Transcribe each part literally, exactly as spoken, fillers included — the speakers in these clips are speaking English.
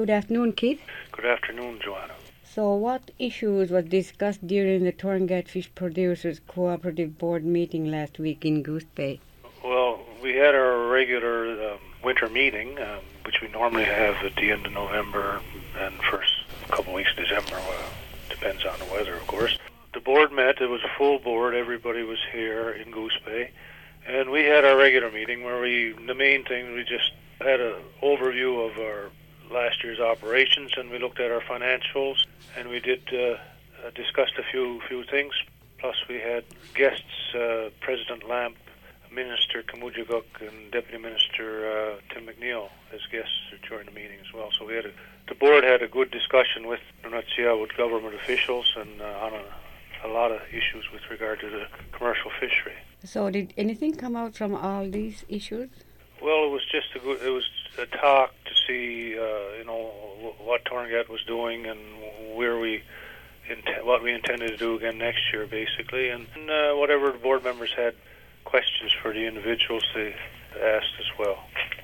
Good afternoon, Keith. Good afternoon, Joanna. So what issues were discussed during the Torngat Fish Producers Cooperative Board meeting last week in Goose Bay? Well, we had our regular um, winter meeting, um, which we normally have at the end of November and first couple of weeks of December. Well, depends on the weather, of course. The board met. It was a full board. Everybody was here in Goose Bay. And we had our regular meeting where we, the main thing, we just had an overview of our last year's operations, and we looked at our financials, and we did uh, uh, discussed a few few things. Plus, we had guests, uh, President Lamp, Minister Kamujaguk, and Deputy Minister uh, Tim McNeil as guests during the meeting as well. So we had a, the board had a good discussion with Nunatsiya, with government officials, and uh, on a, a lot of issues with regard to the commercial fishery. So did anything come out from all these issues? Well, it was just a good, it was a talk to see, uh, you know, what Torngat was doing and where we, int- what we intended to do again next year, basically, and, and uh, whatever the board members had questions for the individuals, they asked as well.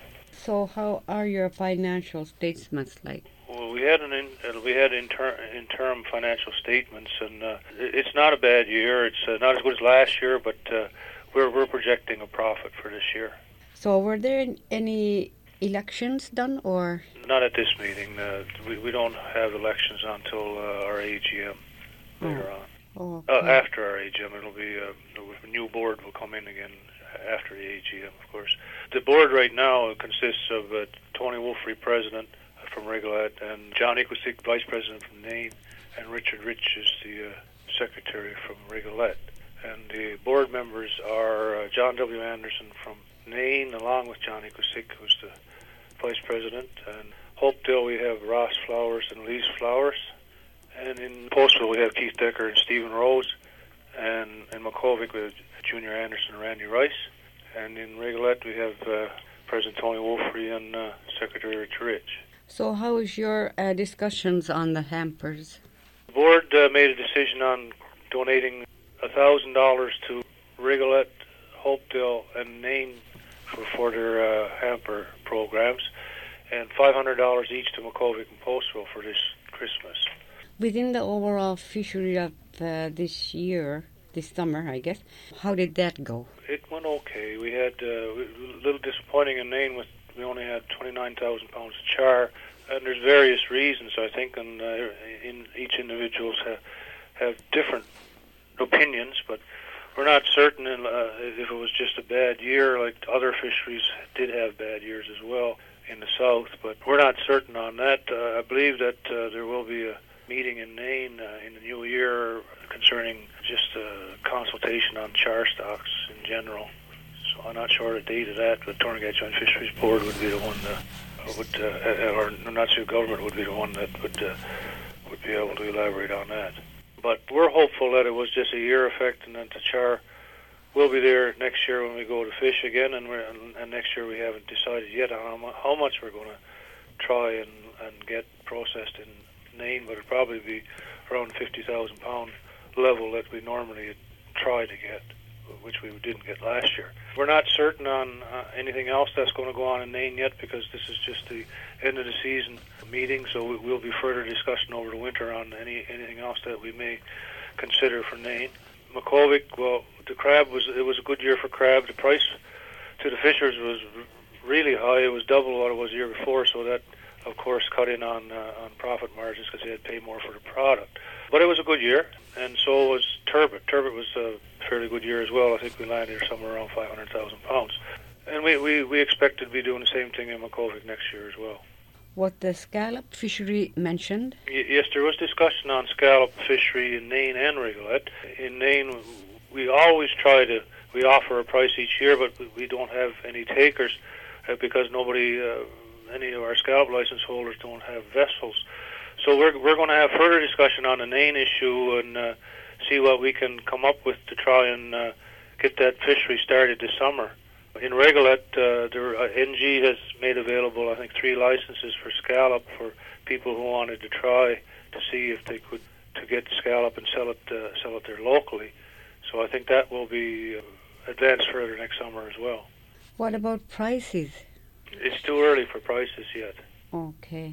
So how are your financial statements like? Well, we had an in, uh, we had inter- interim financial statements, and uh, it's not a bad year. It's uh, not as good as last year, but uh, we're we're projecting a profit for this year. So were there any elections done, or? Not at this meeting. Uh, we, we don't have elections until uh, our A G M later oh. on. Oh, okay. uh, after our A G M, it'll be uh, a new board will come in again after the A G M, of course. The board right now consists of uh, Tony Wolfrey, President from Rigolet, and John Equisik, Vice President from Nain, and Richard Rich is the uh, Secretary from Rigolet. And the board members are uh, John W. Anderson from Nain, along with John Equisik, who's the Vice President. And Hopedale, we have Ross Flowers and Lise Flowers. And in Postville, we have Keith Decker and Stephen Rose. And in Makovic, we have Junior Anderson and Randy Rice. And in Rigolet, we have uh, President Tony Wolfrey and uh, Secretary Richard Rich. So how is your uh, discussions on the hampers? The board uh, made a decision on donating one thousand dollars to Rigolet, Hopedale, and Nain for, for their uh, hamper programs, and five hundred dollars each to Makovic and Postville for this Christmas. Within the overall fishery of uh, this year, this summer, I guess, how did that go? It went okay. We had uh, a little disappointing in Nain with we only had twenty-nine thousand pounds of char, and there's various reasons, I think, and uh, in each individuals have, have different opinions, but we're not certain in, uh, if it was just a bad year, like other fisheries did have bad years as well in the south, but we're not certain on that. Uh, I believe that uh, there will be a meeting in Nain uh, in the new year concerning just a consultation on char stocks in general. So I'm not sure the date of that, but Torngat Joint Fisheries Board would be the one that would, uh, or Nunatsiya government would be the one that would uh, would be able to elaborate on that. But we're hopeful that it was just a year effect, and that the char will be there next year when we go to fish again, and, we're, and, and next year we haven't decided yet on how, how much we're going to try and, and get processed in Nain, but it'll probably be around fifty thousand pound level that we normally try to get, which we didn't get last year. We're not certain on uh, anything else that's going to go on in Nain yet, because this is just the end of the season meeting, so we, we'll be further discussion over the winter on any anything else that we may consider for Nain. Makovic, well, the crab was it was a good year for crab. The price to the fishers was really high. It was double what it was the year before, so that, of course, cut in on uh, on profit margins because they had to pay more for the product. But it was a good year, and so was turbot. Turbot was a fairly good year as well. I think we landed somewhere around five hundred thousand pounds. And we, we, we expect to be doing the same thing in Makovic next year as well. Was the scallop fishery mentioned? Y- yes, there was discussion on scallop fishery in Nain and Rigolet. In Nain, we always try to, we offer a price each year, but we don't have any takers uh, because nobody, uh, any of our scallop license holders don't have vessels. So we're we're going to have further discussion on the Nain issue and uh, see what we can come up with to try and uh, get that fishery started this summer. In Rigolet, uh, there, uh, N G has made available, I think, three licenses for scallop for people who wanted to try to see if they could to get scallop and sell it uh, sell it there locally. So I think that will be uh, advanced further next summer as well. What about prices? It's too early for prices yet. Okay.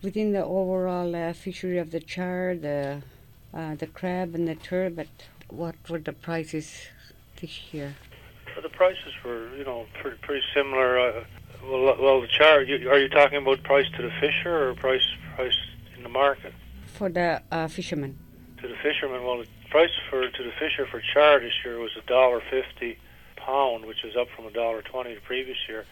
within the overall uh, fishery of the char, the uh, the crab and the turbot, what were the prices this year? The prices were, you know, pretty, pretty similar. Uh, well, well, the char. You, are you talking about price to the fisher or price price in the market? For the uh, fishermen. To the fishermen, well, the price for to the fisher for char this year was a dollar fifty pound, which is up from a dollar twenty the previous year,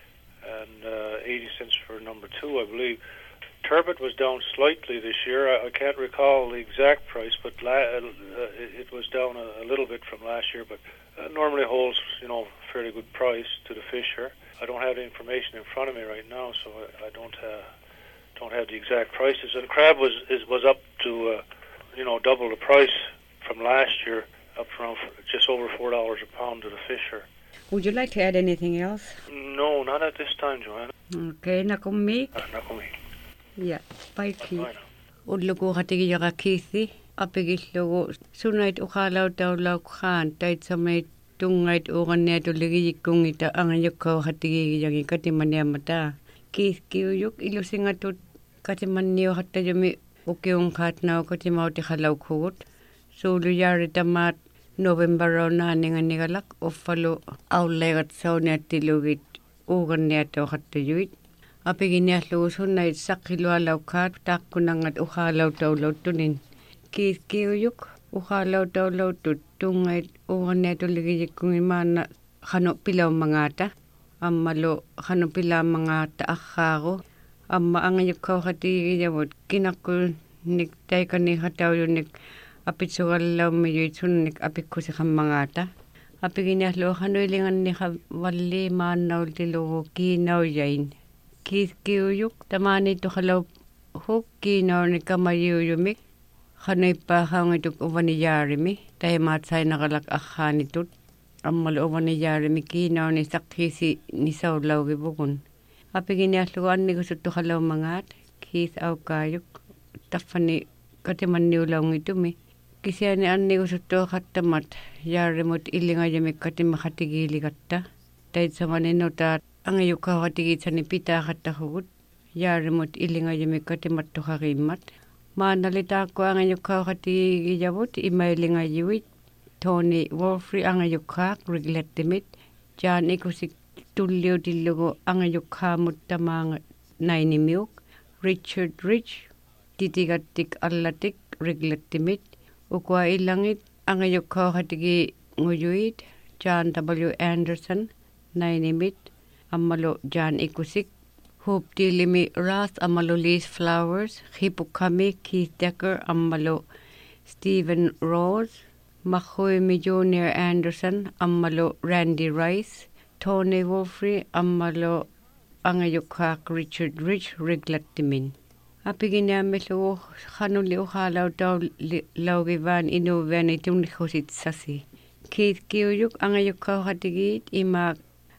and uh, eighty cents for number two, I believe. Turbot was down slightly this year. I, I can't recall the exact price, but la- uh, it, it was down a, a little bit from last year. But uh, normally holds, you know, fairly good price to the fisher. I don't have the information in front of me right now, so I, I don't uh, don't have the exact prices. And crab was is, was up to uh, you know double the price from last year, up from just over four dollars a pound to the fisher. Would you like to add anything else? No, not at this time, Joanna. Okay, nakumik. Uh, nakumik. Yeah, paiki. Udluku hatigi yaga kithi. Apigillugu sunait ukhalau taulau khan tait samay tungait ugannet uligi kungita angayukko hatigi yagi katimaniamata. Kith kiyuk ilusingatut katimanio hatayumi ukiung khatnao katimauti halau kugut. Sulu yari tamat November na ninganigalak uffalo aulegat saunyatilugit uganneto hatayuit. Apiginiallugu sunnait sakkilualaukat takkunangat uhalau taulautunin. Kith kiyuk uhalau taulautut tungait uganneto ligijikungimana hano pilau mangata. Ammalo hano pilau mangata akhago. Amma angayukau hatigiyawut kinakul nik taikani hatauyunik apitsugallaw miyuitsunik apikkusiham mangata. Apiginiallugu hanuilingan ni walli maannaultilugu kinaw yain. Kith kiyuk tamani tuhalau huk kinaw ni kamayuyumik. Hanay pa hangituk uvaniyarimi. Taimat say nakalak akhanitut. Ammalo uvaniyarimi kinaw ni sakhisi ni saulaw gibukun. Apiginiallugu anni kusut tuhalau mangat. Kith aukayuk. Tafani katimaniulaw ngitumi. Kisiani anni kusut tuhattamat. Yarimut ilingayamik katimahatigili katta. Tait samaninota angayukaw hatigitsani pita kattahugut. Yarimut ilingayamik katimattuharimat. Maanalita ko angayukaw hatigiyawut imailingayuit. Tony Wolfrey angayukak regletimit. Jan ikusik tulliw tillugu angayukhamut tamang nainimiuk. Richard Rich titigatik allatik regletimit. Ukwa ilangit angayukaw hatigi nguyuit. John W. Anderson nainimit. Ammalo Jan ikusik. Hope Dilimi Rath Ammalo Liz Flowers. Hipukami Keith Decker Ammalo Stephen Rose. Mahoimi Junior Anderson Ammalo Randy Rice. Tony Wolfrey Ammalo angayukak Richard Rich Riglatimin. Apiginiamelu hanuli uhalaw daw laugivan inuvan itong nikosit sasi. Keith kiyuk angayukaw hatigit imak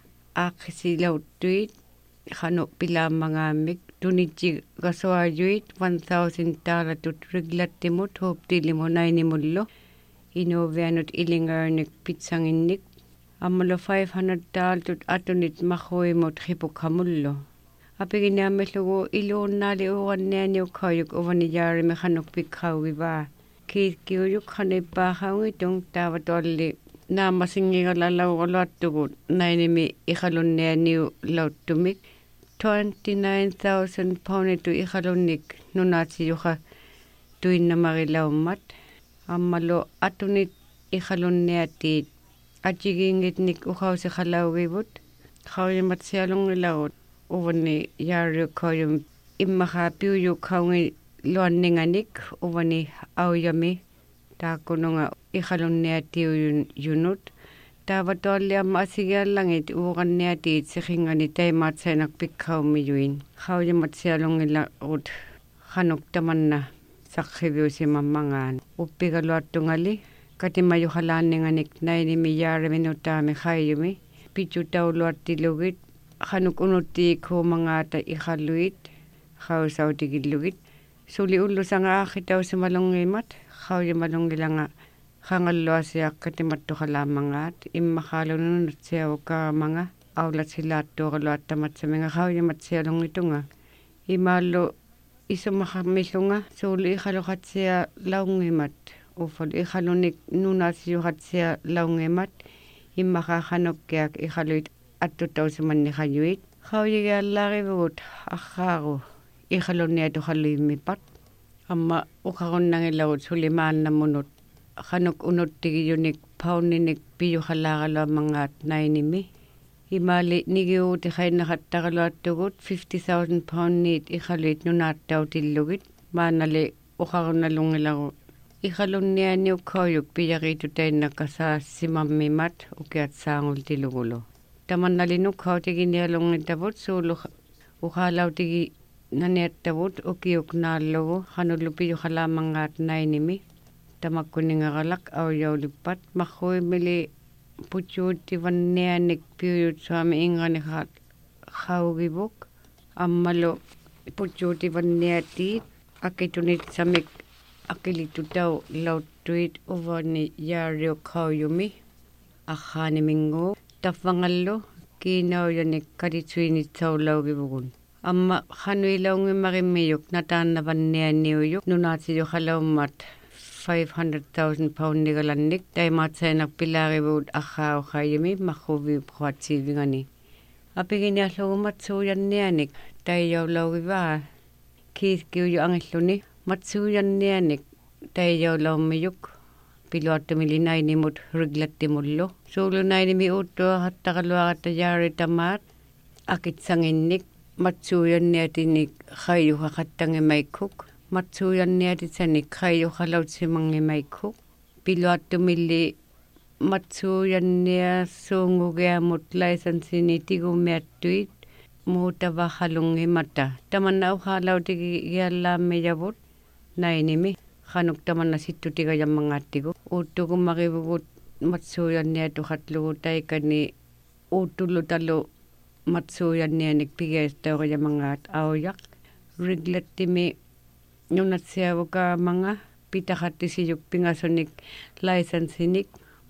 akisilaw tuit. Hano pila mangamik tuniti kaswayuit one thousand tala tut reglatimut hop tilimo nainimullo. Inuvanut ilingarnik pitsanginnik. Ammalo five hundred tal tut atunit mahoimot hipukhamullo. Apiginiamelugu ilunali uwannianyo kayuk uvaniyari mehanok pikhawiva. Keith kiyuk hanipa hangitong tavatolli namasingigalalaw olatugut nainimi ikhalunnianiu lautumik. twenty-nine thousand pound tu ikhalunnik nunatsiyuha tuinnamagilaumat. Ammalo atunit ikhalunniatit achigingitnik uhawsi khalawgibut. Khawyamat siyalungilaut uvani yaru kayum immaha piuyu kawngi luanninganik uvani awyami takununga ikhalunniatiuyun yunut. Tavatolli amma asigialangit uganniatit sikhingani taimat sainak pikhawmiyuin. Khawyamat siyalungilaut hanuk tamanna sakhibiusi mamangan. Uppigaluatungali katimayuhalanninganik nainimi yaraminu khayumi. Pichu tauluatilugit hanuk unuti ko mangata ikhaluit. Khawsautigilugit. Suli ulu sanga akhitaw si malungimat. Khawyamalungilanga hangalloa siya katimattuhalamangat. Immakhalununut siya uka mga aulat silato kaluatamat sa mga khawyamat siya lungitunga. Imalo isumaqarmillunga suuli iqaluqatsia laungimat uffal iqalunik nunaasiuqatsia laungimat immaqaqanukkiak iqaluit attutausimanniqayuit qauyigiallaarivugut arraaru iqalunniatuqalluimmipat amma uqarunnangilagut sulimaannammunut qanuk unuttigiyunik paunninik piyuqallaaqaluamangaat nainimi imali nigiuuti qainnaqattaqaluattugut fifty thousand poundniit iqaluit nunaattautillugit maanali uqarunnalungilagu iqalunnianiuk qauyuk piyariitutainnakasaasimammimat ukiat saangultilugulu tamannalinuk qautiginialungitavut suulu uqaalautigi naniattavut ukiuk naallugu qanullu piyuqalaamangaat nainimi tamakkuningaralak auyaulippat marruimili putjuutivannianik piuyutsuami ingraniqaat qaugivuk ammalu putjuutivanniatiit akitunitsamik akilitutau lauttuit uvani yaariuk qauyumi arraanimingu taffangallu kiinauyanik kaditsuinitsaulaugivugun amma qanuilaungimmarimmiyuk nataannavannianiuyuk nunaatiyuqalaummat five hundred thousand pound nigalannik taimaatsainaq pilaarivuut arraauqaayimi marruviip quatsiivingani apiginiallugumat suuyannianik taiyaulaugivaa kiiskiuyu angilluni matsuuyannianik taiyaulaummiyuk piluattumili nainimut riglattimullu suulu nainimi uuttuaqattaqaluaqatta yaaritamaat akitsanginnik matsuuyanniatinik qayyuqaqattangimaikuk matsuuyanniatitsanik qayyuqalautsimangimaikuk piluattumili matsuuyannia suungugiamut laisansini tigumiattuit muutavaqalungimata tamanna uqaalautigiallaamiyavut nainimi qanuk tamanna sittutigayamangaattigu uuttugumaqivugut matsuuyanniatuqatlugu taikani uuttulutalu matsuuyannianik pigiastauqayamangaat aujaq riglattimi nunatsiavukaamanga pitaqattisiyuk pingasunik laisansinik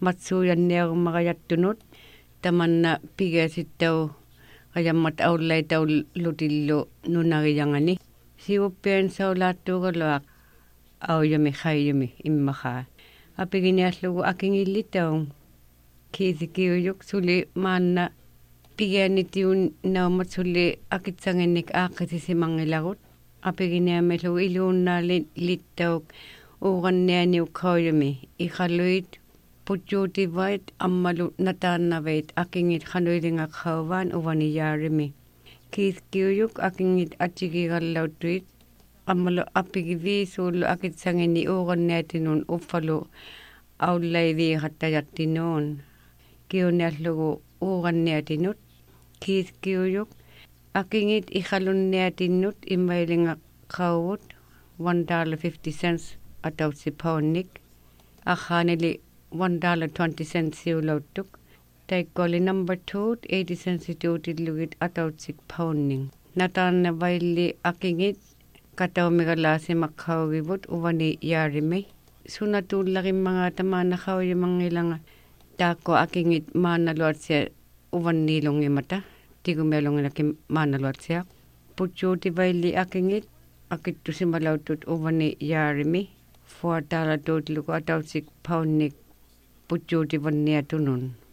matsuuyanniagumaqayattunut tamanna pigiasittau qayammat aullaitau lutillu nunagiyangani siuppian saulaattuugaluaq auyami qayyumi immaqaa apiginiallugu akingillitaung kiisikiuyuk suli maanna pigianitiun naumat suli akitsanginnik aaqqitisimangilagut apiginiamillugu iluunnaali littauk uqannianiuk qauyumi iqaluit putjuutivait ammalu nataannavait akingit qanuilingaqauvaan uvani yaarimi kiiskiuyuk akingit atsigiqallauttuit ammalu appigivi suullu akitsangini uqanniatinun uffalu aullaiviiqattayattinuun kiuniallugu uqanniatinut kiiskiuyuk akingit iqalunniatinnut immailingaqauvut one dollar fifty cents atautsipaunnik arraanili one dollar twenty cents siulauttuk taikkoli number two eighty cents ituutillugit atautsik paunning nataannavailli akingit kataumiqalaasimaqqaugivut uvani yaarimi sunatuullarimmangaata maannaqauyimangilanga taakko akingit maannaluatsia uvanniilungimata tigumialungilaki maannaluatsia putjuutivailli akingit akittusimalauttut uvani yaarimi four dollar tuutilugu atautsik paunnik putjuutivanniatunun